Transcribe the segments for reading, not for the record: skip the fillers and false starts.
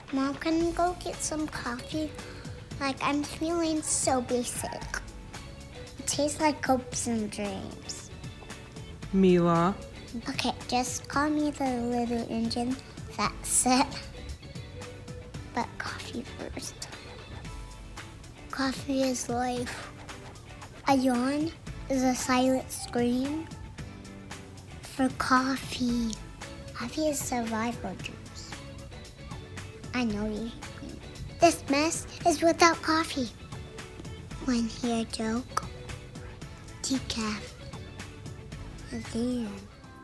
Mom, can we go get some coffee? Like, I'm feeling so basic. It tastes like hopes and dreams. Mila. Okay, just call me the little engine that's it. But coffee first. Coffee is life. A yawn is a silent scream for coffee. Coffee is survival juice. I know you hate me. This mess is without coffee. One here joke. Decaf. At the end.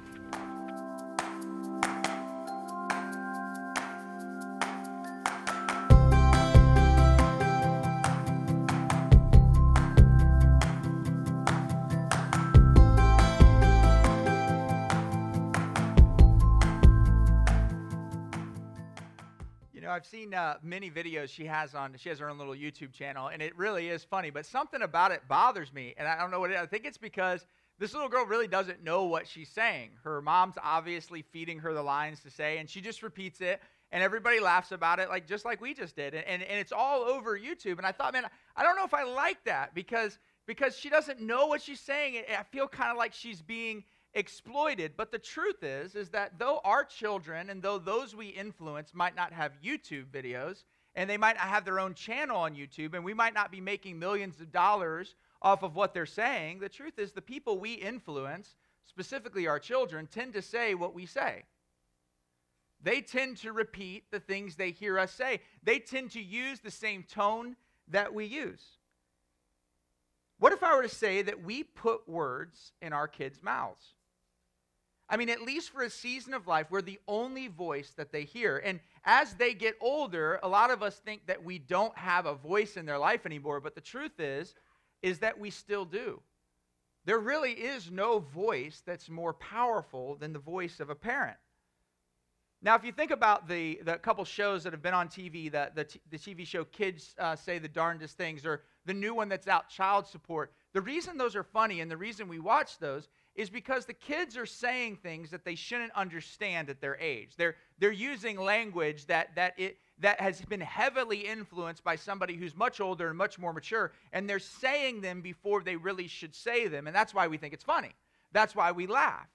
I've seen many videos she has her own little YouTube channel, and it really is funny, but something about it bothers me, and I don't know what it is. I think it's because this little girl really doesn't know what she's saying. Her mom's obviously feeding her the lines to say, and she just repeats it, and everybody laughs about it, just like we just did, and it's all over YouTube, and I thought, man, I don't know if I like that, because she doesn't know what she's saying, and I feel kind of like she's being exploited. But the truth is that though our children and though those we influence might not have YouTube videos, and they might not have their own channel on YouTube, and we might not be making millions of dollars off of what they're saying, the truth is the people we influence, specifically our children, tend to say what we say. They tend to repeat the things they hear us say. They tend to use the same tone that we use. What if I were to say that we put words in our kids' mouths? I mean, at least for a season of life, we're the only voice that they hear. And as they get older, a lot of us think that we don't have a voice in their life anymore. But the truth is that we still do. There really is no voice that's more powerful than the voice of a parent. Now, if you think about the couple shows that have been on TV, the TV show Kids Say the Darndest Things, or the new one that's out, Child Support, the reason those are funny and the reason we watch those is because the kids are saying things that they shouldn't understand at their age. They're using language that has been heavily influenced by somebody who's much older and much more mature, and they're saying them before they really should say them, and that's why we think it's funny. That's why we laugh.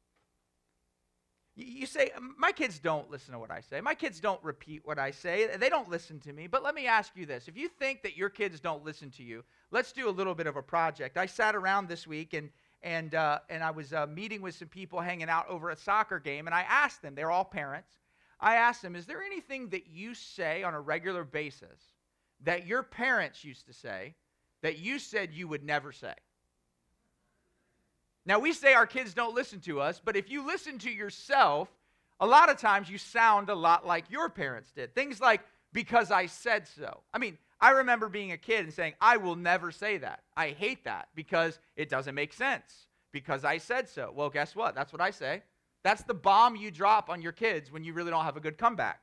You say, my kids don't listen to what I say. My kids don't repeat what I say. They don't listen to me. But let me ask you this. If you think that your kids don't listen to you, let's do a little bit of a project. I sat around this week and I was meeting with some people hanging out over a soccer game, and I asked them, they're all parents, I asked them, is there anything that you say on a regular basis that your parents used to say that you said you would never say? Now, we say our kids don't listen to us, but if you listen to yourself, a lot of times you sound a lot like your parents did. Things like, because I said so. I mean, I remember being a kid and saying, I will never say that. I hate that because it doesn't make sense. Because I said so. Well, guess what? That's what I say. That's the bomb you drop on your kids when you really don't have a good comeback.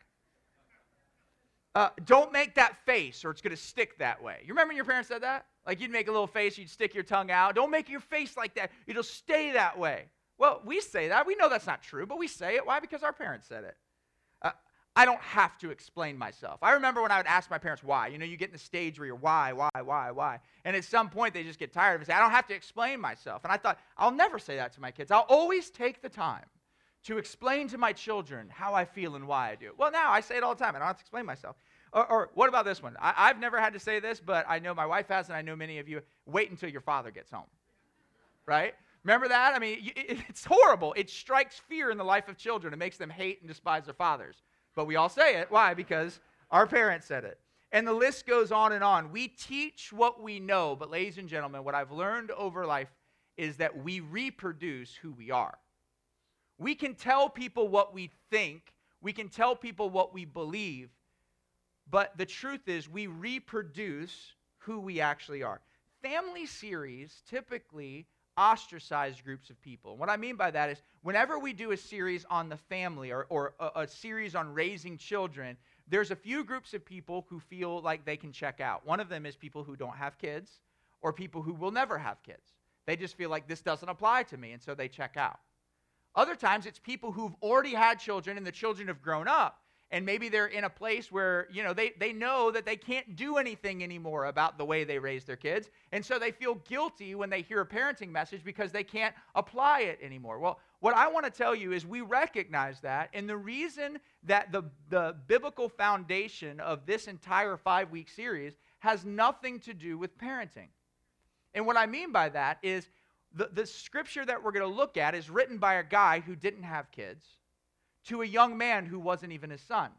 Don't make that face or it's going to stick that way. You remember when your parents said that? Like you'd make a little face, you'd stick your tongue out. Don't make your face like that. It'll stay that way. Well, we say that. We know that's not true, but we say it. Why? Because our parents said it. I don't have to explain myself. I remember when I would ask my parents why. You know, you get in the stage where you're why? And at some point, they just get tired of it and say, I don't have to explain myself. And I thought, I'll never say that to my kids. I'll always take the time to explain to my children how I feel and why I do it. Well, now I say it all the time. I don't have to explain myself. Or what about this one? I've never had to say this, but I know my wife has, and I know many of you. Wait until your father gets home. Right? Remember that? I mean, it's horrible. It strikes fear in the life of children. It makes them hate and despise their fathers. But we all say it. Why? Because our parents said it. And the list goes on and on. We teach what we know. But ladies and gentlemen, what I've learned over life is that we reproduce who we are. We can tell people what we think. We can tell people what we believe. But the truth is we reproduce who we actually are. Family series typically ostracize groups of people. And what I mean by that is whenever we do a series on the family or a series on raising children, there's a few groups of people who feel like they can check out. One of them is people who don't have kids or people who will never have kids. They just feel like this doesn't apply to me, and so they check out. Other times it's people who've already had children and the children have grown up, and maybe they're in a place where, they know that they can't do anything anymore about the way they raise their kids. And so they feel guilty when they hear a parenting message because they can't apply it anymore. Well, what I want to tell you is we recognize that. And the reason that the biblical foundation of this entire 5-week series has nothing to do with parenting. And what I mean by that is the scripture that we're going to look at is written by a guy who didn't have kids to a young man who wasn't even his son.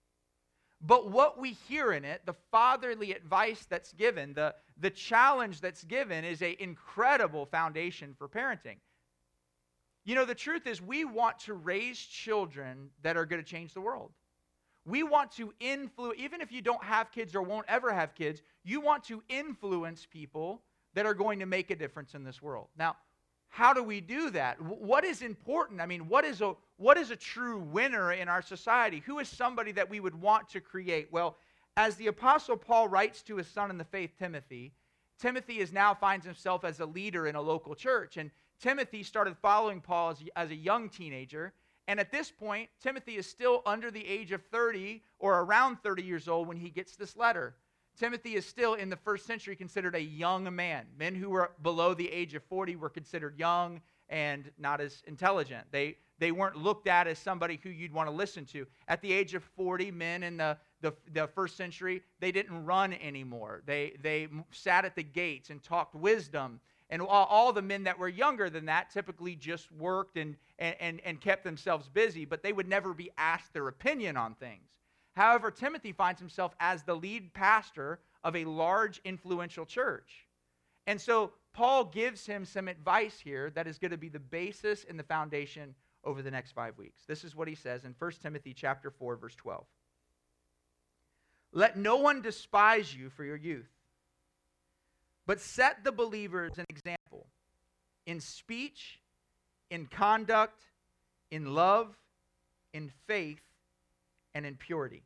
But what we hear in it, the fatherly advice that's given, the challenge that's given is an incredible foundation for parenting. The truth is we want to raise children that are going to change the world. We want to influence, even if you don't have kids or won't ever have kids, you want to influence people that are going to make a difference in this world. Now, how do we do that? What is important? I mean, what is a true winner in our society? Who is somebody that we would want to create? Well, as the Apostle Paul writes to his son in the faith, Timothy now finds himself as a leader in a local church. And Timothy started following Paul as a young teenager. And at this point, Timothy is still under the age of 30 or around 30 years old when he gets this letter. Timothy is still in the first century considered a young man. Men who were below the age of 40 were considered young and not as intelligent. They weren't looked at as somebody who you'd want to listen to. At the age of 40, men in the first century, they didn't run anymore. They sat at the gates and talked wisdom. And all the men that were younger than that typically just worked and kept themselves busy, but they would never be asked their opinion on things. However, Timothy finds himself as the lead pastor of a large, influential church. And so Paul gives him some advice here that is going to be the basis and the foundation over the next 5 weeks. This is what he says in 1 Timothy chapter 4, verse 12. Let no one despise you for your youth, but set the believers an example in speech, in conduct, in love, in faith, and in purity.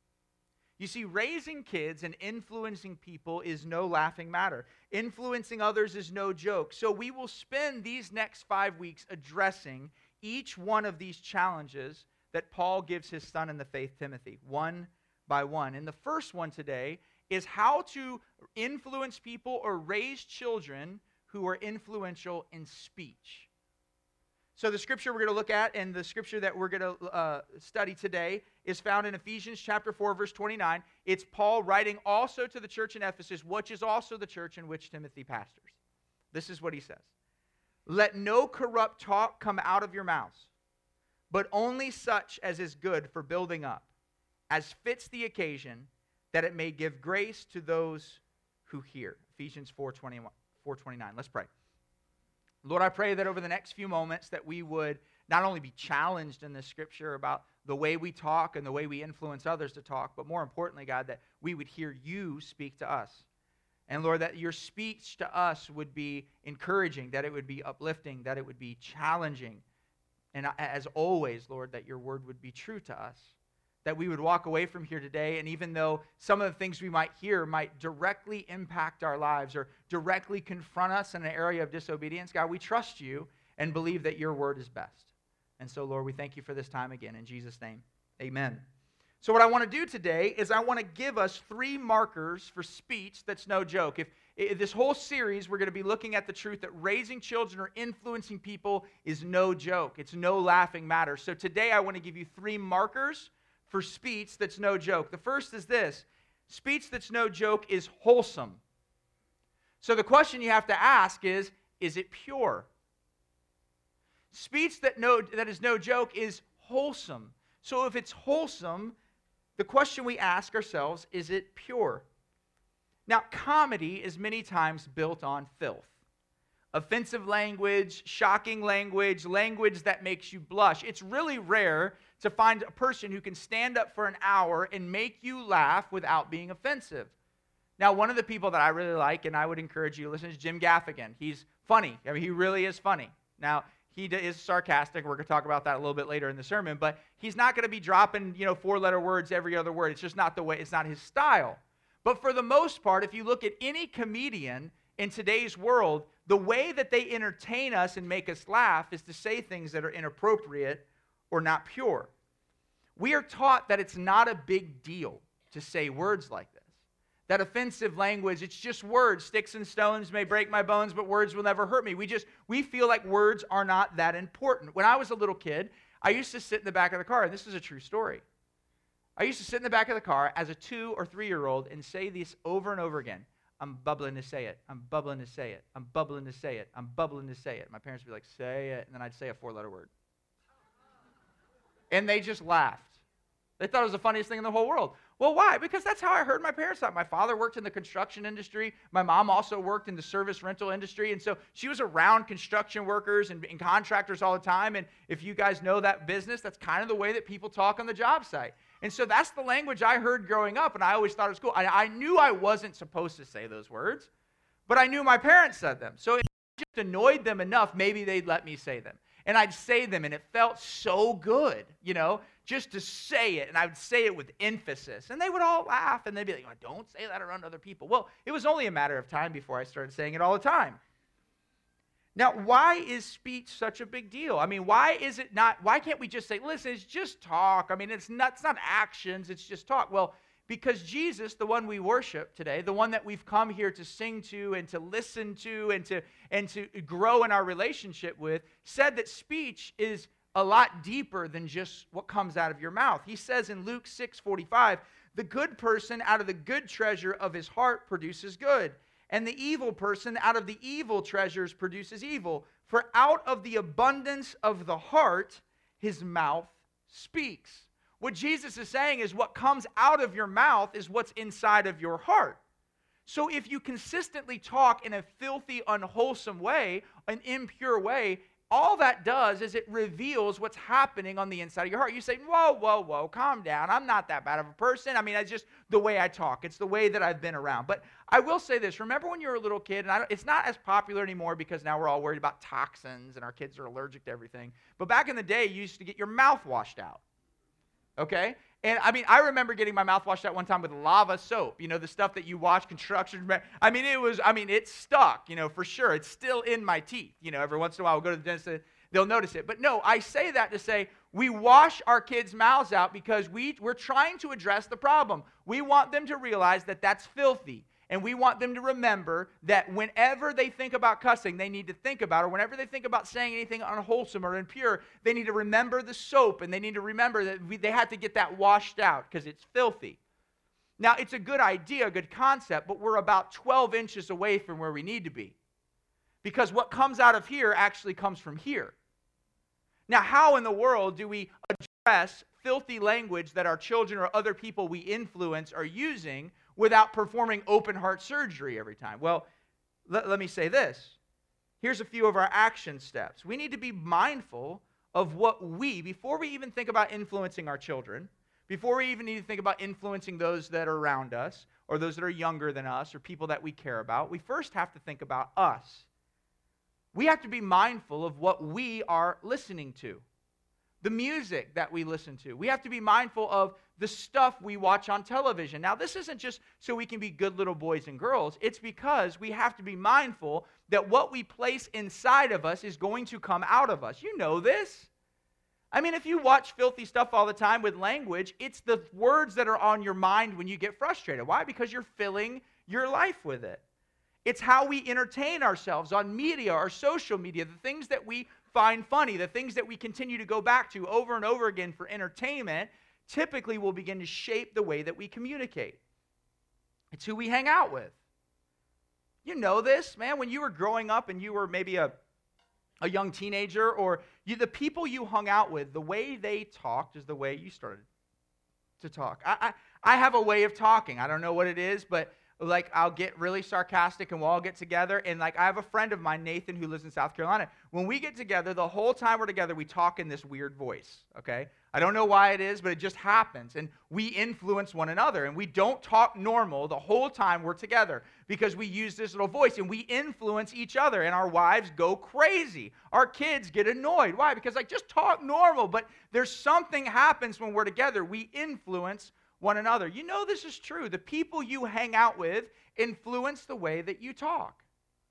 You see, raising kids and influencing people is no laughing matter. Influencing others is no joke. So we will spend these next 5 weeks addressing each one of these challenges that Paul gives his son in the faith, Timothy, one by one. And the first one today is how to influence people or raise children who are influential in speech. So the scripture we're going to look at and the scripture that we're going to study today is found in Ephesians chapter 4, verse 29. It's Paul writing also to the church in Ephesus, which is also the church in which Timothy pastors. This is what he says. Let no corrupt talk come out of your mouths, but only such as is good for building up, as fits the occasion, that it may give grace to those who hear. Ephesians 4:29. Let's pray. Lord, I pray that over the next few moments that we would not only be challenged in this scripture about the way we talk and the way we influence others to talk, but more importantly, God, that we would hear you speak to us. And Lord, that your speech to us would be encouraging, that it would be uplifting, that it would be challenging. And as always, Lord, that your word would be true to us. That we would walk away from here today, and even though some of the things we might hear might directly impact our lives or directly confront us in an area of disobedience, God, we trust you and believe that your word is best. And so, Lord, we thank you for this time again. In Jesus' name, amen. So what I want to do today is I want to give us 3 markers for speech that's no joke. If this whole series, we're going to be looking at the truth that raising children or influencing people is no joke. It's no laughing matter. So today I want to give you 3 markers for speech that's no joke. The first is this: speech that's no joke is wholesome. So the question you have to ask is it pure? Speech that is no joke is wholesome. So if it's wholesome, the question we ask ourselves, is it pure? Now, comedy is many times built on filth. Offensive language, shocking language, language that makes you blush. It's really rare to find a person who can stand up for an hour and make you laugh without being offensive. Now, one of the people that I really like, and I would encourage you to listen, is Jim Gaffigan. He's funny. I mean, he really is funny. Now, he is sarcastic. We're going to talk about that a little bit later in the sermon, but he's not going to be dropping, 4-letter words every other word. It's just not the way, it's not his style. But for the most part, if you look at any comedian in today's world, the way that they entertain us and make us laugh is to say things that are inappropriate or not pure. We are taught that it's not a big deal to say words like this. That offensive language, it's just words. Sticks and stones may break my bones, but words will never hurt me. We feel like words are not that important. When I was a little kid, I used to sit in the back of the car, and this is a true story. I used to sit in the back of the car as a 2 or 3-year-old and say this over and over again. I'm bubbling to say it. I'm bubbling to say it. I'm bubbling to say it. I'm bubbling to say it. My parents would be like, say it. And then I'd say a 4-letter word. And they just laughed. They thought it was the funniest thing in the whole world. Well, why? Because that's how I heard my parents talk. My father worked in the construction industry. My mom also worked in the service rental industry. And so she was around construction workers and contractors all the time. And if you guys know that business, that's kind of the way that people talk on the job site. And so that's the language I heard growing up, and I always thought it was cool. I knew I wasn't supposed to say those words, but I knew my parents said them. So if it just annoyed them enough, maybe they'd let me say them. And I'd say them, and it felt so good, just to say it. And I would say it with emphasis. And they would all laugh, and they'd be like, oh, don't say that around other people. Well, it was only a matter of time before I started saying it all the time. Now, why is speech such a big deal? I mean, why can't we just say, listen, it's just talk. I mean, it's not actions, it's just talk. Well, because Jesus, the one we worship today, the one that we've come here to sing to and to listen to and to grow in our relationship with, said that speech is a lot deeper than just what comes out of your mouth. He says in Luke 6:45, the good person out of the good treasure of his heart produces good, and the evil person out of the evil treasures produces evil. For out of the abundance of the heart, his mouth speaks. What Jesus is saying is what comes out of your mouth is what's inside of your heart. So if you consistently talk in a filthy, unwholesome way, an impure way, all that does is it reveals what's happening on the inside of your heart. You say, whoa, calm down. I'm not that bad of a person. I mean, it's just the way I talk. It's the way that I've been around. But I will say this. Remember when you were a little kid, and it's not as popular anymore because now we're all worried about toxins and our kids are allergic to everything. But back in the day, you used to get your mouth washed out. Okay? And I remember getting my mouth washed out one time with lava soap, the stuff that you watch construction. It stuck, for sure. It's still in my teeth. Every once in a while we'll go to the dentist, they'll notice it. But no, I say that to say we wash our kids' mouths out because we're trying to address the problem. We want them to realize that that's filthy. And we want them to remember that whenever they think about cussing, they need to think about, or whenever they think about saying anything unwholesome or impure, they need to remember the soap, and they need to remember that they have to get that washed out because it's filthy. Now, it's a good idea, a good concept, but we're about 12 inches away from where we need to be. Because what comes out of here actually comes from here. Now, how in the world do we address filthy language that our children or other people we influence are using without performing open heart surgery every time? Well, let me say this. Here's a few of our action steps. We need to be mindful of before we even think about influencing our children, before we even need to think about influencing those that are around us, or those that are younger than us, or people that we care about, we first have to think about us. We have to be mindful of what we are listening to, the music that we listen to. We have to be mindful of the stuff we watch on television. Now, this isn't just so we can be good little boys and girls. It's because we have to be mindful that what we place inside of us is going to come out of us. You know this. If you watch filthy stuff all the time with language, it's the words that are on your mind when you get frustrated. Why? Because you're filling your life with it. It's how we entertain ourselves on media or social media, the things that we find funny, the things that we continue to go back to over and over again for entertainment, typically will begin to shape the way that we communicate. It's who we hang out with. You know this, man. When you were growing up and you were maybe a young teenager, or the people you hung out with, the way they talked is the way you started to talk. I have a way of talking. I don't know what it is, but I'll get really sarcastic and we'll all get together. And I have a friend of mine, Nathan, who lives in South Carolina. When we get together, the whole time we're together, we talk in this weird voice, okay? I don't know why it is, but it just happens. And we influence one another. And we don't talk normal the whole time we're together because we use this little voice and we influence each other. And our wives go crazy. Our kids get annoyed. Why? Because just talk normal. But there's something happens when we're together. We influence one another. You know this is true. The people you hang out with influence the way that you talk.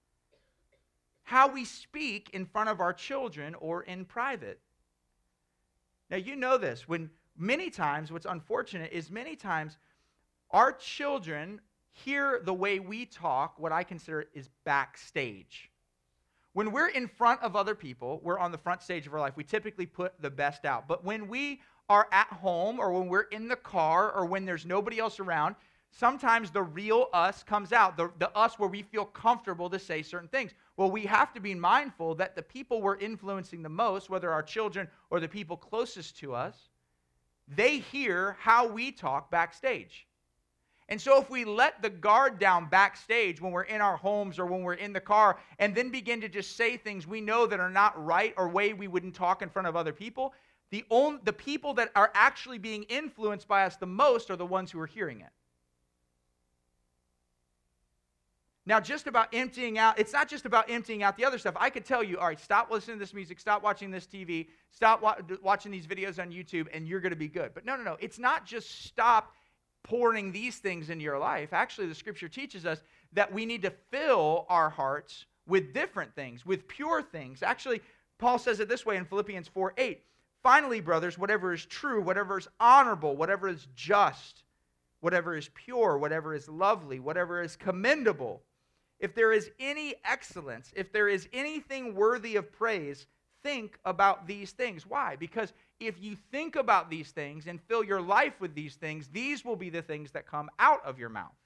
How we speak in front of our children or in private. Now you know this. When many times, what's unfortunate is many times our children hear the way we talk, what I consider is backstage. When we're in front of other people, we're on the front stage of our life. We typically put the best out. But when we are at home or when we're in the car or when there's nobody else around, sometimes the real us comes out, the us where we feel comfortable to say certain things. Well, we have to be mindful that the people we're influencing the most, whether our children or the people closest to us, they hear how we talk backstage. And so if we let the guard down backstage when we're in our homes or when we're in the car and then begin to just say things we know that are not right or way we wouldn't talk in front of other people, the people that are actually being influenced by us the most are the ones who are hearing it. Now, just about emptying out, it's not just about emptying out the other stuff. I could tell you, all right, stop listening to this music, stop watching this TV, stop watching these videos on YouTube, and you're going to be good. But no. It's not just stop pouring these things into your life. Actually, the scripture teaches us that we need to fill our hearts with different things, with pure things. Actually, Paul says it this way in Philippians 4:8. Finally, brothers, whatever is true, whatever is honorable, whatever is just, whatever is pure, whatever is lovely, whatever is commendable, if there is any excellence, if there is anything worthy of praise, think about these things. Why? Because if you think about these things and fill your life with these things, these will be the things that come out of your mouth.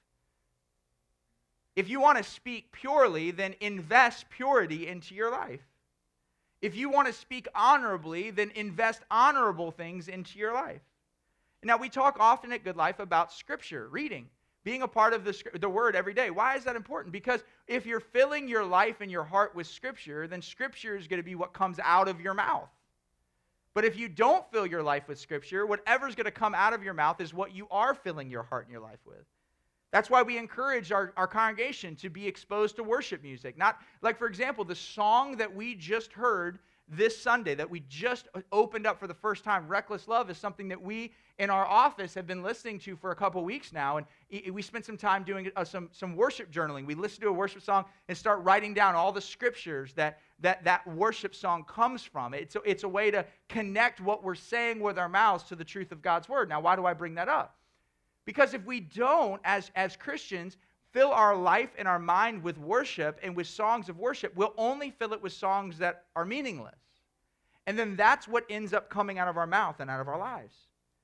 If you want to speak purely, then invest purity into your life. If you want to speak honorably, then invest honorable things into your life. Now, we talk often at Good Life about Scripture, reading, being a part of the Word every day. Why is that important? Because if you're filling your life and your heart with Scripture, then Scripture is going to be what comes out of your mouth. But if you don't fill your life with Scripture, whatever's going to come out of your mouth is what you are filling your heart and your life with. That's why we encourage our congregation to be exposed to worship music. Not like, for example, the song that we just heard this Sunday, that we just opened up for the first time, Reckless Love, is something that we in our office have been listening to for a couple weeks now, and we spent some time doing some worship journaling. We listen to a worship song and start writing down all the scriptures that worship song comes from. It's a way to connect what we're saying with our mouths to the truth of God's Word. Now, why do I bring that up? Because if we don't, as Christians, fill our life and our mind with worship and with songs of worship, we'll only fill it with songs that are meaningless. And then that's what ends up coming out of our mouth and out of our lives.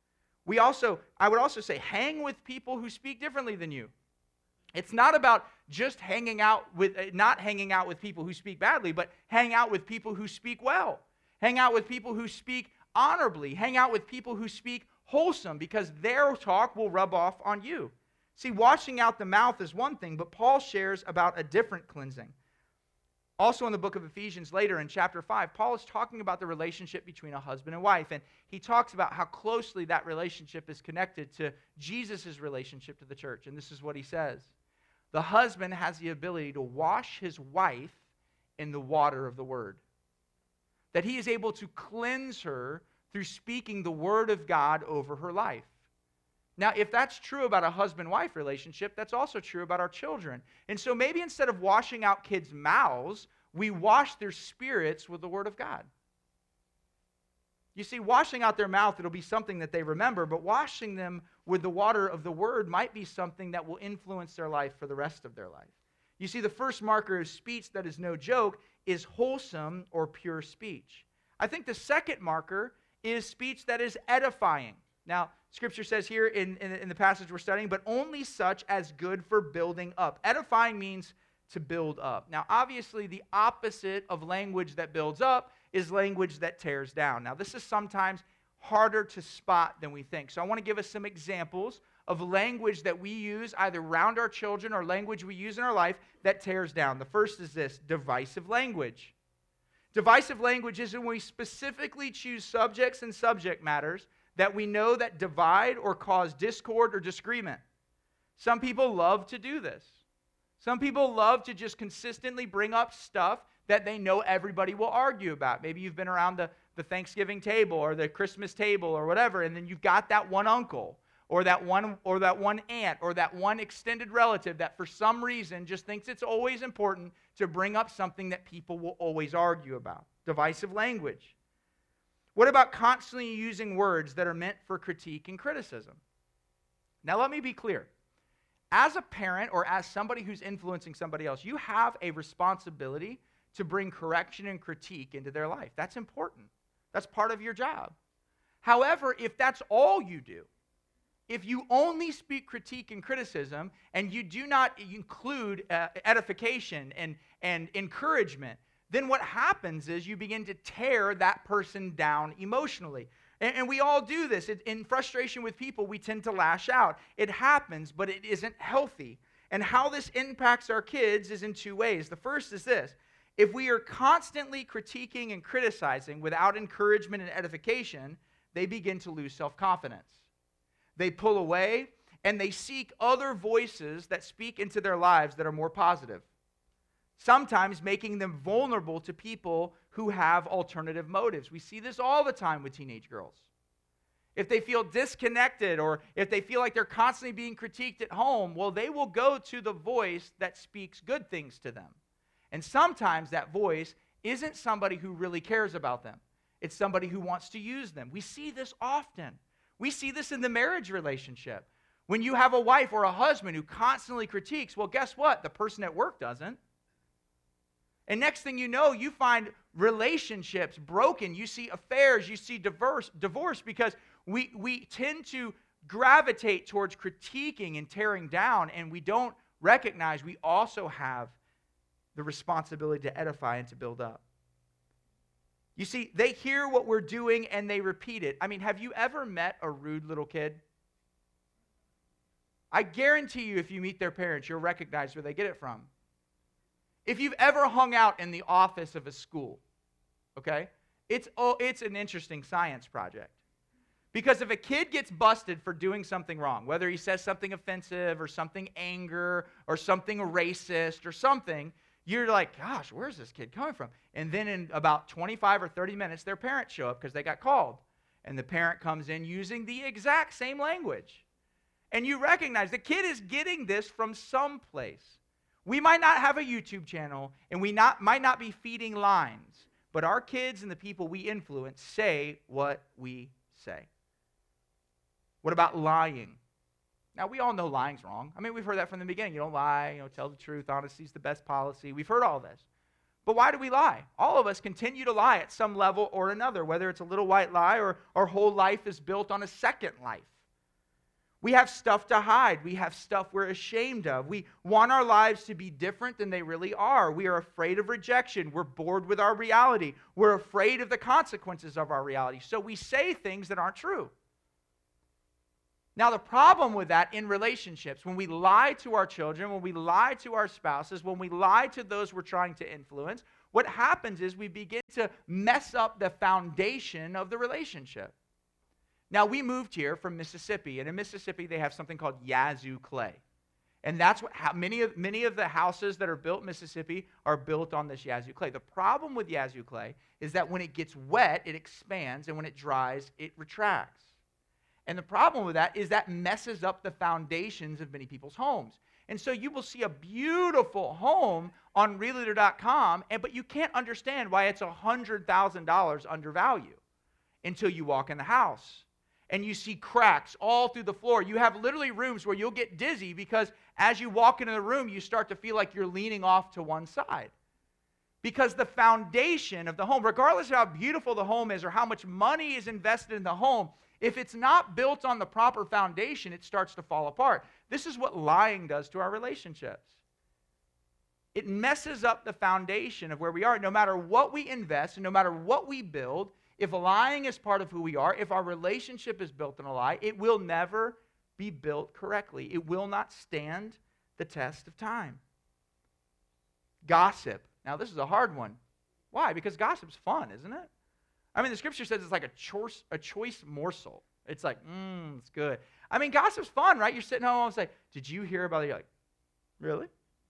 I would also say, hang with people who speak differently than you. It's not about just not hanging out with people who speak badly, but hang out with people who speak well. Hang out with people who speak honorably. Hang out with people who speak wholesome, because their talk will rub off on you. See, washing out the mouth is one thing, but Paul shares about a different cleansing. Also in the book of Ephesians later in chapter 5, Paul is talking about the relationship between a husband and wife, and he talks about how closely that relationship is connected to Jesus' relationship to the church. And this is what he says. The husband has the ability to wash his wife in the water of the word. That he is able to cleanse her through speaking the word of God over her life. Now, if that's true about a husband-wife relationship, that's also true about our children. And so maybe instead of washing out kids' mouths, we wash their spirits with the Word of God. You see, washing out their mouth, it'll be something that they remember, but washing them with the water of the Word might be something that will influence their life for the rest of their life. You see, the first marker of speech that is no joke is wholesome or pure speech. I think the second marker is speech that is edifying. Now, Scripture says here in the passage we're studying, but only such as good for building up. Edifying means to build up. Now, obviously, the opposite of language that builds up is language that tears down. Now, this is sometimes harder to spot than we think. So I want to give us some examples of language that we use either around our children or language we use in our life that tears down. The first is this: divisive language. Divisive language is when we specifically choose subjects and subject matters that we know that divide or cause discord or disagreement. Some people love to do this. Some people love to just consistently bring up stuff that they know everybody will argue about. Maybe you've been around the Thanksgiving table or the Christmas table or whatever, and then you've got that one uncle or that one aunt or that one extended relative that for some reason just thinks it's always important to bring up something that people will always argue about. Divisive language. What about constantly using words that are meant for critique and criticism? Now, let me be clear. As a parent or as somebody who's influencing somebody else, you have a responsibility to bring correction and critique into their life. That's important. That's part of your job. However, if that's all you do, if you only speak critique and criticism and you do not include edification and encouragement, then what happens is you begin to tear that person down emotionally. And we all do this. In frustration with people, we tend to lash out. It happens, but it isn't healthy. And how this impacts our kids is in two ways. The first is this. If we are constantly critiquing and criticizing without encouragement and edification, they begin to lose self-confidence. They pull away, and they seek other voices that speak into their lives that are more positive, sometimes making them vulnerable to people who have alternative motives. We see this all the time with teenage girls. If they feel disconnected or if they feel like they're constantly being critiqued at home, well, they will go to the voice that speaks good things to them. And sometimes that voice isn't somebody who really cares about them. It's somebody who wants to use them. We see this often. We see this in the marriage relationship. When you have a wife or a husband who constantly critiques, well, guess what? The person at work doesn't. And next thing you know, you find relationships broken. You see affairs, you see divorce because we tend to gravitate towards critiquing and tearing down, and we don't recognize we also have the responsibility to edify and to build up. You see, they hear what we're doing and they repeat it. I mean, have you ever met a rude little kid? I guarantee you if you meet their parents, you'll recognize where they get it from. If you've ever hung out in the office of a school, okay, it's an interesting science project. Because if a kid gets busted for doing something wrong, whether he says something offensive or something anger or something racist or something, you're like, gosh, where's this kid coming from? And then in about 25 or 30 minutes, their parents show up because they got called. And the parent comes in using the exact same language. And you recognize the kid is getting this from someplace. We might not have a YouTube channel, and we might not be feeding lines, but our kids and the people we influence say what we say. What about lying? Now, we all know lying's wrong. I mean, we've heard that from the beginning. You don't lie, tell the truth, honesty's the best policy. We've heard all this. But why do we lie? All of us continue to lie at some level or another, whether it's a little white lie or our whole life is built on a second life. We have stuff to hide. We have stuff we're ashamed of. We want our lives to be different than they really are. We are afraid of rejection. We're bored with our reality. We're afraid of the consequences of our reality. So we say things that aren't true. Now, the problem with that in relationships, when we lie to our children, when we lie to our spouses, when we lie to those we're trying to influence, what happens is we begin to mess up the foundation of the relationship. Now, we moved here from Mississippi, and in Mississippi, they have something called Yazoo clay. And that's what many of the houses that are built in Mississippi are built on this Yazoo clay. The problem with Yazoo clay is that when it gets wet, it expands, and when it dries, it retracts. And the problem with that is that messes up the foundations of many people's homes. And so you will see a beautiful home on realtor.com, but you can't understand why it's $100,000 under value until you walk in the house. And you see cracks all through the floor. You have literally rooms where you'll get dizzy because as you walk into the room, you start to feel like you're leaning off to one side. Because the foundation of the home, regardless of how beautiful the home is or how much money is invested in the home, if it's not built on the proper foundation, it starts to fall apart. This is what lying does to our relationships. It messes up the foundation of where we are. No matter what we invest and no matter what we build, if lying is part of who we are, if our relationship is built on a lie, it will never be built correctly. It will not stand the test of time. Gossip. Now, this is a hard one. Why? Because gossip's fun, isn't it? I mean, the scripture says it's like a choice morsel. It's like, it's good. I mean, gossip's fun, right? You're sitting home and say, did you hear about it? You're like, really?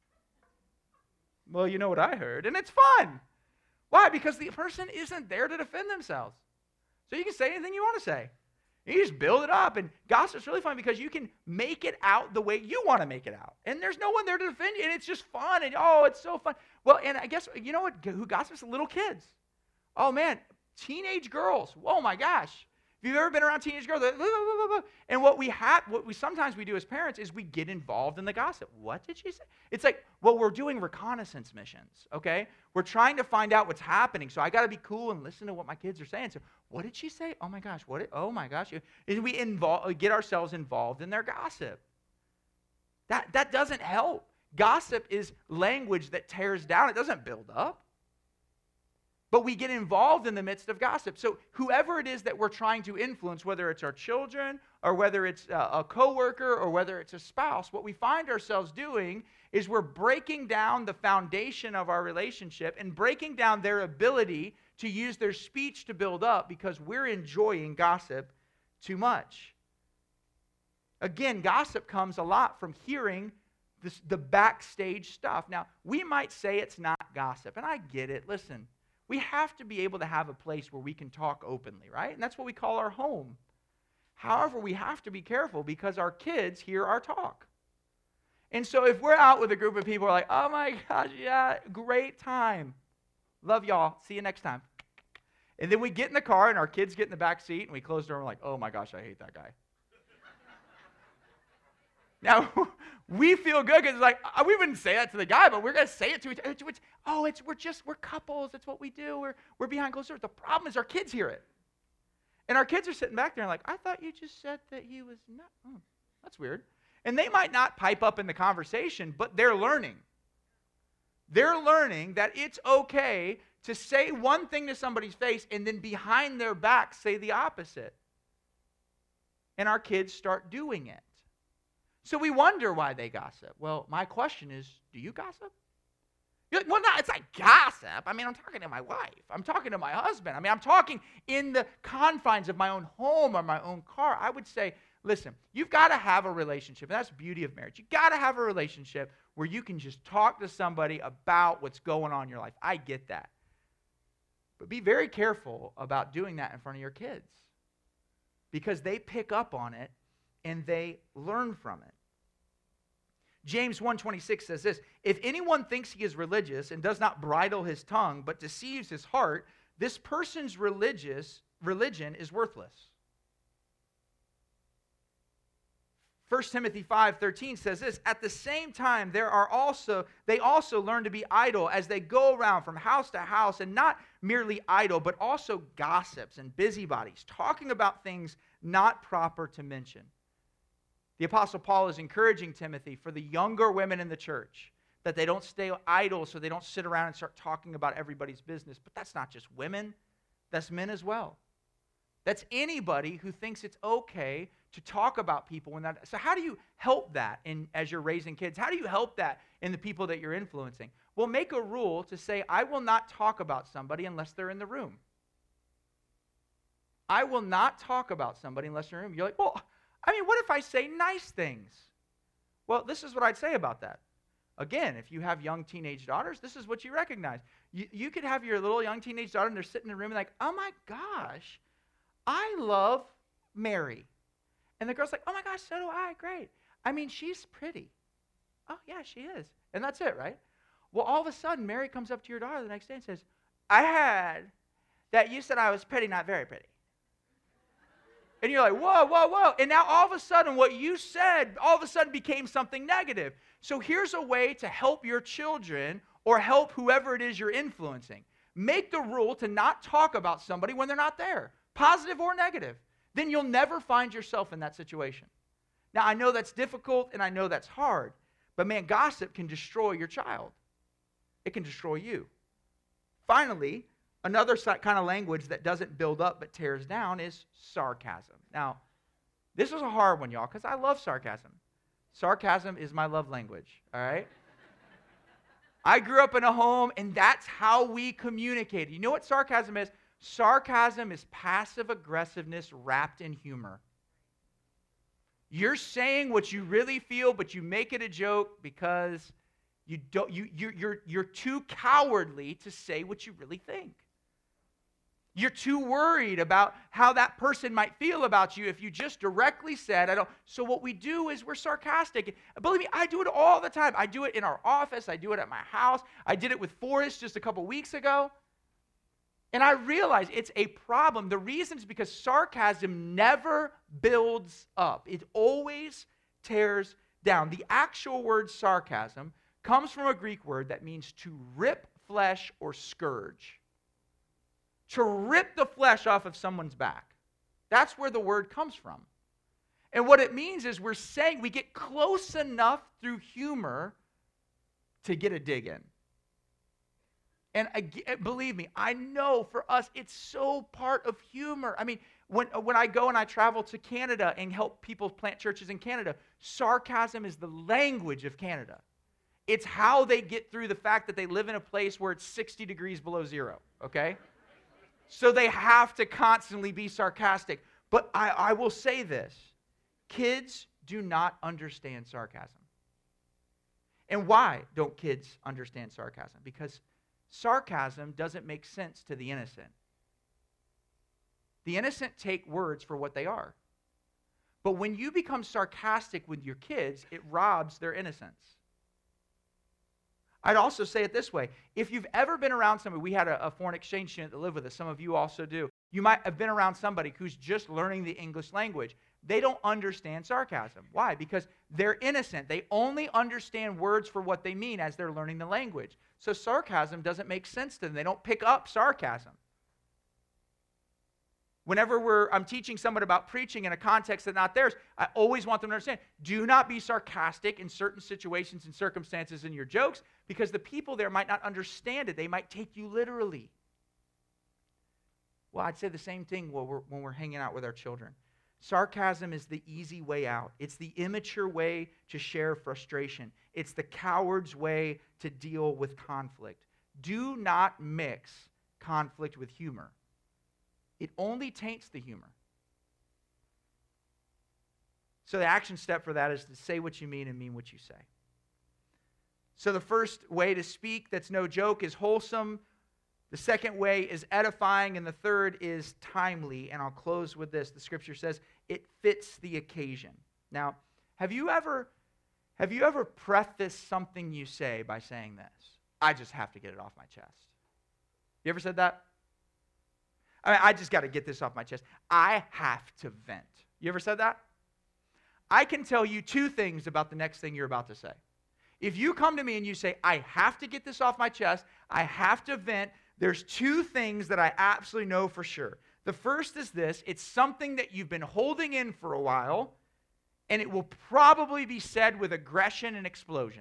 Well, you know what I heard. And it's fun. Why? Because the person isn't there to defend themselves. So you can say anything you want to say. You just build it up. And gossip's really fun because you can make it out the way you want to make it out. And there's no one there to defend you. And it's just fun. And it's so fun. Well, and I guess, you know what? Who gossips? Little kids. Oh, man. Teenage girls, oh my gosh. If you've ever been around teenage girls, blah, blah, blah, blah. And what we sometimes do as parents is we get involved in the gossip. What did she say? It's like, well, we're doing reconnaissance missions, okay? We're trying to find out what's happening. So I got to be cool and listen to what my kids are saying. So what did she say? Oh my gosh, oh my gosh. And we get ourselves involved in their gossip. That doesn't help. Gossip is language that tears down. It doesn't build up. But we get involved in the midst of gossip. So whoever it is that we're trying to influence, whether it's our children or whether it's a coworker or whether it's a spouse, what we find ourselves doing is we're breaking down the foundation of our relationship and breaking down their ability to use their speech to build up because we're enjoying gossip too much. Again, gossip comes a lot from hearing the backstage stuff. Now, we might say it's not gossip, and I get it. Listen. We have to be able to have a place where we can talk openly, right? And that's what we call our home. However, we have to be careful because our kids hear our talk. And so if we're out with a group of people who are like, oh my gosh, yeah, great time. Love y'all. See you next time. And then we get in the car and our kids get in the back seat and we close the door and we're like, oh my gosh, I hate that guy. Now, we feel good because it's like, we wouldn't say that to the guy, but we're going to say it to each other. Oh, we're couples. It's what we do. We're behind closed doors. The problem is our kids hear it. And our kids are sitting back there and like, I thought you just said that he was not. Oh, that's weird. And they might not pipe up in the conversation, but they're learning. They're learning that it's okay to say one thing to somebody's face and then behind their back say the opposite. And our kids start doing it. So we wonder why they gossip. Well, my question is, do you gossip? You're like, well, no, it's like gossip. I mean, I'm talking to my wife. I'm talking to my husband. I mean, I'm talking in the confines of my own home or my own car. I would say, listen, you've got to have a relationship. And that's the beauty of marriage. You've got to have a relationship where you can just talk to somebody about what's going on in your life. I get that. But be very careful about doing that in front of your kids because they pick up on it and they learn from it. James 1:26 says this, if anyone thinks he is religious and does not bridle his tongue but deceives his heart, this person's religion is worthless. 1 Timothy 5:13 says this, at the same time they also learn to be idle as they go around from house to house, and not merely idle, but also gossips and busybodies, talking about things not proper to mention. The Apostle Paul is encouraging Timothy for the younger women in the church that they don't stay idle so they don't sit around and start talking about everybody's business. But that's not just women, that's men as well. That's anybody who thinks it's okay to talk about people. So how do you help that as you're raising kids? How do you help that in the people that you're influencing? Well, make a rule to say, I will not talk about somebody unless they're in the room. I will not talk about somebody unless they're in the room. You're like, well, I mean, what if I say nice things? Well, this is what I'd say about that. Again, if you have young teenage daughters, this is what you recognize. You could have your little young teenage daughter and they're sitting in the room and like, oh my gosh, I love Mary. And the girl's like, oh my gosh, so do I, great. I mean, she's pretty. Oh yeah, she is. And that's it, right? Well, all of a sudden, Mary comes up to your daughter the next day and says, I heard that you said I was pretty, not very pretty. And you're like, whoa, whoa, whoa. And now all of a sudden what you said all of a sudden became something negative. So here's a way to help your children or help whoever it is you're influencing. Make the rule to not talk about somebody when they're not there, positive or negative. Then you'll never find yourself in that situation. Now, I know that's difficult and I know that's hard, but man, gossip can destroy your child. It can destroy you. Finally, another kind of language that doesn't build up but tears down is sarcasm. Now, this was a hard one, y'all, because I love sarcasm. Sarcasm is my love language, all right? I grew up in a home, and that's how we communicate. You know what sarcasm is? Sarcasm is passive aggressiveness wrapped in humor. You're saying what you really feel, but you make it a joke because you're too cowardly to say what you really think. You're too worried about how that person might feel about you if you just directly said, I don't. So what we do is we're sarcastic. Believe me, I do it all the time. I do it in our office. I do it at my house. I did it with Forrest just a couple weeks ago. And I realize it's a problem. The reason is because sarcasm never builds up. It always tears down. The actual word sarcasm comes from a Greek word that means to rip flesh or scourge. To rip the flesh off of someone's back. That's where the word comes from. And what it means is we're saying we get close enough through humor to get a dig in. And believe me, I know for us, it's so part of humor. I mean, when I go and I travel to Canada and help people plant churches in Canada, sarcasm is the language of Canada. It's how they get through the fact that they live in a place where it's 60 degrees below zero, okay? So they have to constantly be sarcastic. But I will say this. Kids do not understand sarcasm. And why don't kids understand sarcasm? Because sarcasm doesn't make sense to the innocent. The innocent take words for what they are. But when you become sarcastic with your kids, it robs their innocence. I'd also say it this way. If you've ever been around somebody, we had a foreign exchange student that lived with us. Some of you also do. You might have been around somebody who's just learning the English language. They don't understand sarcasm. Why? Because they're innocent. They only understand words for what they mean as they're learning the language. So sarcasm doesn't make sense to them. They don't pick up sarcasm. Whenever I'm teaching someone about preaching in a context that's not theirs, I always want them to understand, do not be sarcastic in certain situations and circumstances in your jokes, because the people there might not understand it. They might take you literally. Well, I'd say the same thing when we're hanging out with our children. Sarcasm is the easy way out. It's the immature way to share frustration. It's the coward's way to deal with conflict. Do not mix conflict with humor. It only taints the humor. So the action step for that is to say what you mean and mean what you say. So the first way to speak that's no joke is wholesome. The second way is edifying, and the third is timely. And I'll close with this. The scripture says it fits the occasion. Now, have you ever prefaced something you say by saying this? I just have to get it off my chest. You ever said that? I just got to get this off my chest. I have to vent. You ever said that? I can tell you two things about the next thing you're about to say. If you come to me and you say, I have to get this off my chest, I have to vent, there's two things that I absolutely know for sure. The first is this. It's something that you've been holding in for a while, and it will probably be said with aggression and explosion.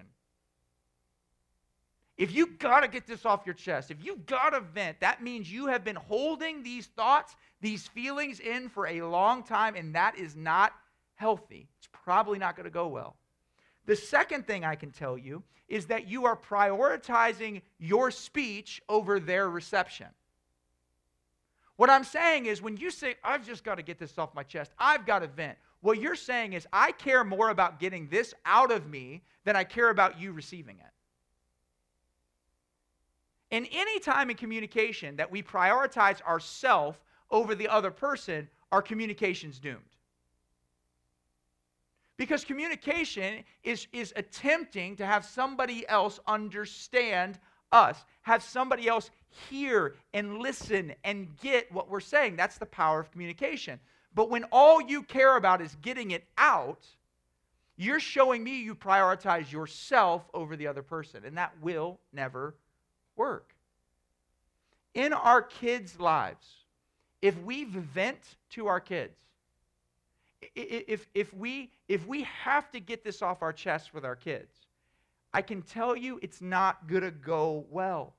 If you got to get this off your chest, if you got to vent, that means you have been holding these thoughts, these feelings in for a long time, and that is not healthy. It's probably not going to go well. The second thing I can tell you is that you are prioritizing your speech over their reception. What I'm saying is when you say, I've just got to get this off my chest, I've got to vent, what you're saying is, I care more about getting this out of me than I care about you receiving it. And any time in communication that we prioritize ourselves over the other person, our communication's doomed. Because communication is attempting to have somebody else understand us, have somebody else hear and listen and get what we're saying. That's the power of communication. But when all you care about is getting it out, you're showing me you prioritize yourself over the other person, and that will never work. In our kids' lives, if we vent to our kids, if we have to get this off our chest with our kids, I can tell you it's not going to go well.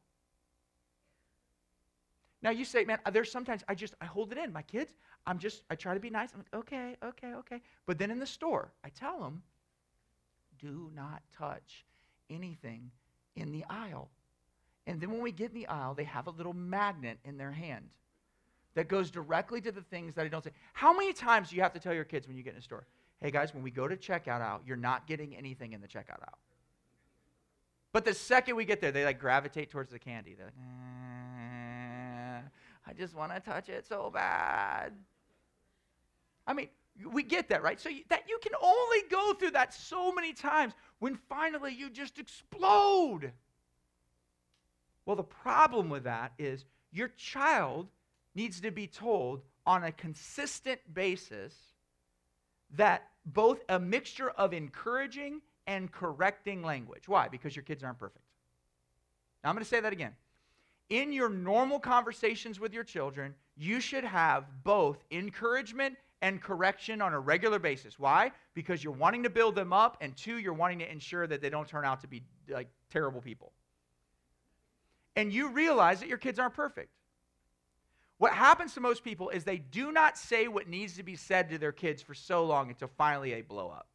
Now you say, man, there's sometimes I hold it in. My kids, I try to be nice. I'm like, okay. But then in the store, I tell them, do not touch anything in the aisle. And then when we get in the aisle, they have a little magnet in their hand that goes directly to the things that I don't say. How many times do you have to tell your kids when you get in a store, hey guys, when we go to checkout aisle, you're not getting anything in the checkout aisle. But the second we get there, they like gravitate towards the candy. They're like, I just want to touch it so bad. I mean, we get that, right? So that you can only go through that so many times when finally you just explode. Well, the problem with that is Your child needs to be told on a consistent basis that both a mixture of encouraging and correcting language. Why? Because your kids aren't perfect. Now, I'm going to say that again. In your normal conversations with your children, you should have both encouragement and correction on a regular basis. Why? Because you're wanting to build them up, and two, you're wanting to ensure that they don't turn out to be like terrible people. And you realize that your kids aren't perfect. What happens to most people is they do not say what needs to be said to their kids for so long until finally they blow up.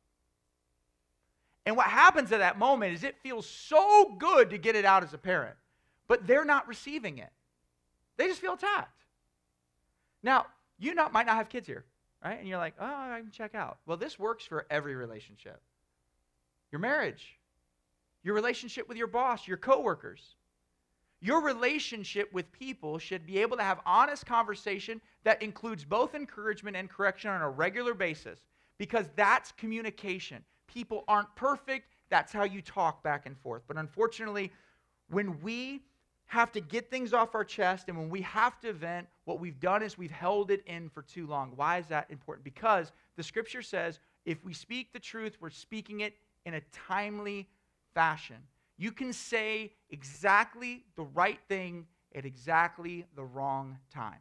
And what happens at that moment is it feels so good to get it out as a parent, but they're not receiving it. They just feel attacked. Now, you might not have kids here, right? And you're like, oh, I can check out. Well, this works for every relationship. Your marriage, your relationship with your boss, your coworkers. Your relationship with people should be able to have honest conversation that includes both encouragement and correction on a regular basis, because that's communication. People aren't perfect. That's how you talk back and forth. But unfortunately, when we have to get things off our chest and when we have to vent, what we've done is we've held it in for too long. Why is that important? Because the scripture says if we speak the truth, we're speaking it in a timely fashion. You can say exactly the right thing at exactly the wrong time.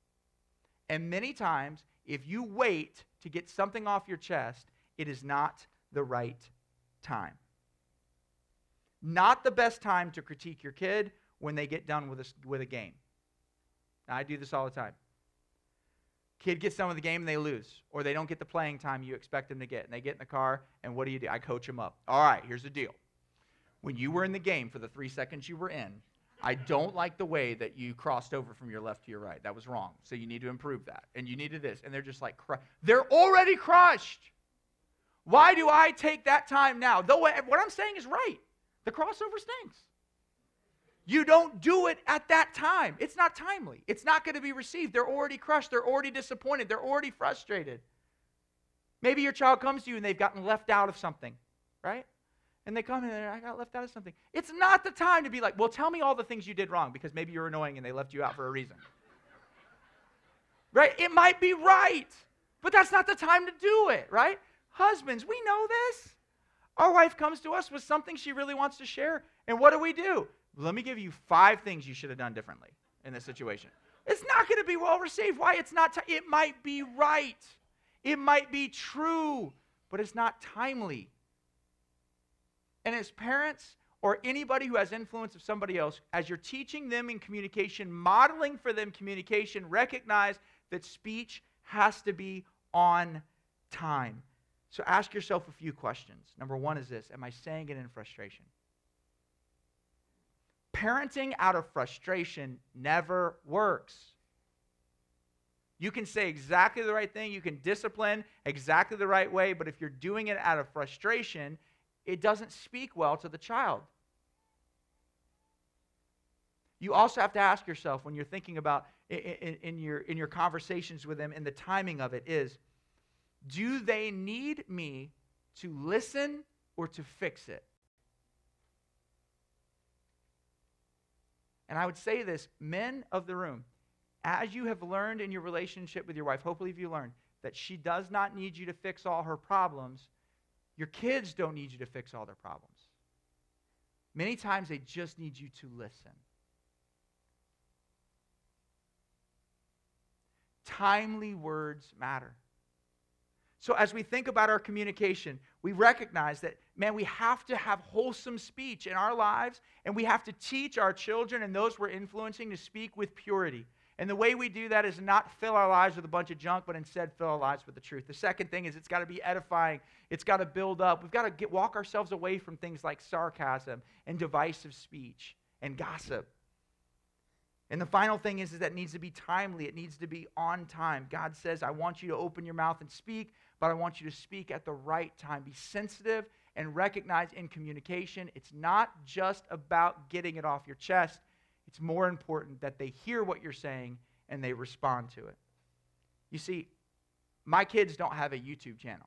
And many times, if you wait to get something off your chest, it is not the right time. Not the best time to critique your kid when they get done with a game. Now, I do this all the time. Kid gets done with the game and they lose, or they don't get the playing time you expect them to get, and they get in the car, and what do? I coach them up. All right, here's the deal. When you were in the game for the 3 seconds you were in, I don't like the way that you crossed over from your left to your right. That was wrong. So you need to improve that. And you needed this. And they're just like, they're already crushed. Why do I take that time now? Though what I'm saying is right. The crossover stinks. You don't do it at that time. It's not timely. It's not going to be received. They're already crushed. They're already disappointed. They're already frustrated. Maybe your child comes to you and they've gotten left out of something, right? And they come in and I got left out of something. It's not the time to be like, well, tell me all the things you did wrong, because maybe you're annoying and they left you out for a reason. Right? It might be right, but that's not the time to do it, right? Husbands, we know this. Our wife comes to us with something she really wants to share, and what do? Let me give you 5 things you should have done differently in this situation. It's not going to be well received. Why? It's not. It might be right. It might be true, but it's not timely. And as parents or anybody who has influence of somebody else, as you're teaching them in communication, modeling for them communication, recognize that speech has to be on time. So ask yourself a few questions. Number 1 is this: am I saying it in frustration? Parenting out of frustration never works. You can say exactly the right thing, you can discipline exactly the right way, but if you're doing it out of frustration, it doesn't speak well to the child. You also have to ask yourself, when you're thinking about in your conversations with them and the timing of it, is, do they need me to listen or to fix it? And I would say this, men of the room, as you have learned in your relationship with your wife, hopefully you learned that she does not need you to fix all her problems. Your kids don't need you to fix all their problems. Many times they just need you to listen. Timely words matter. So as we think about our communication, we recognize that, man, we have to have wholesome speech in our lives, and we have to teach our children and those we're influencing to speak with purity. And the way we do that is not fill our lives with a bunch of junk, but instead fill our lives with the truth. The second thing is it's got to be edifying. It's got to build up. We've got to walk ourselves away from things like sarcasm and divisive speech and gossip. And the final thing is that it needs to be timely. It needs to be on time. God says, I want you to open your mouth and speak, but I want you to speak at the right time. Be sensitive and recognize in communication, it's not just about getting it off your chest. It's more important that they hear what you're saying and they respond to it. You see, my kids don't have a YouTube channel.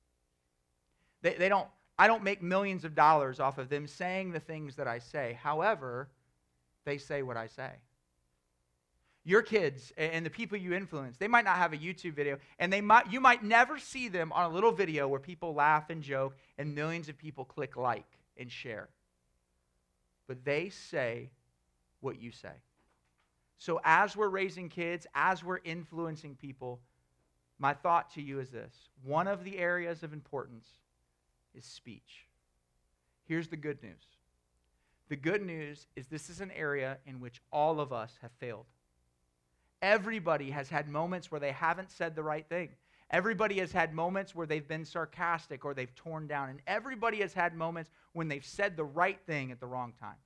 I don't make millions of dollars off of them saying the things that I say. However, they say what I say. Your kids and the people you influence, they might not have a YouTube video, and you might never see them on a little video where people laugh and joke and millions of people click like and share. But they say what you say. So as we're raising kids, as we're influencing people, my thought to you is this. One of the areas of importance is speech. Here's the good news. The good news is this is an area in which all of us have failed. Everybody has had moments where they haven't said the right thing. Everybody has had moments where they've been sarcastic or they've torn down. And everybody has had moments when they've said the right thing at the wrong time.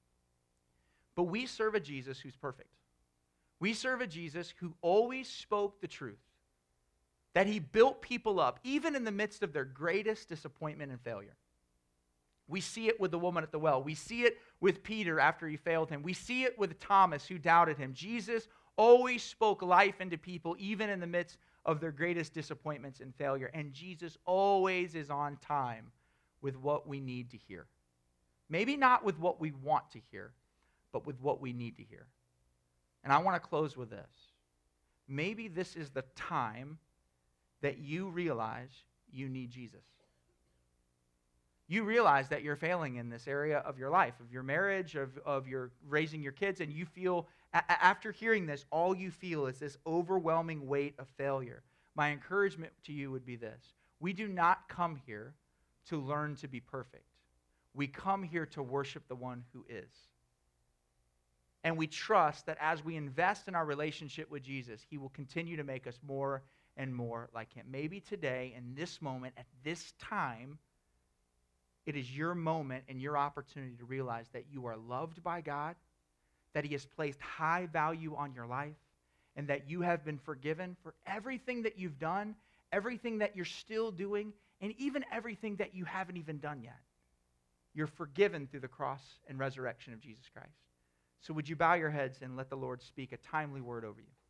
But we serve a Jesus who's perfect. We serve a Jesus who always spoke the truth. That he built people up, even in the midst of their greatest disappointment and failure. We see it with the woman at the well. We see it with Peter after he failed him. We see it with Thomas who doubted him. Jesus always spoke life into people, even in the midst of their greatest disappointments and failure. And Jesus always is on time with what we need to hear. Maybe not with what we want to hear, but with what we need to hear. And I want to close with this. Maybe this is the time that you realize you need Jesus. You realize that you're failing in this area of your life, of your marriage, of your raising your kids, and you feel, after hearing this, all you feel is this overwhelming weight of failure. My encouragement to you would be this. We do not come here to learn to be perfect. We come here to worship the one who is. And we trust that as we invest in our relationship with Jesus, he will continue to make us more and more like him. Maybe today, in this moment, at this time, it is your moment and your opportunity to realize that you are loved by God, that he has placed high value on your life, and that you have been forgiven for everything that you've done, everything that you're still doing, and even everything that you haven't even done yet. You're forgiven through the cross and resurrection of Jesus Christ. So would you bow your heads and let the Lord speak a timely word over you?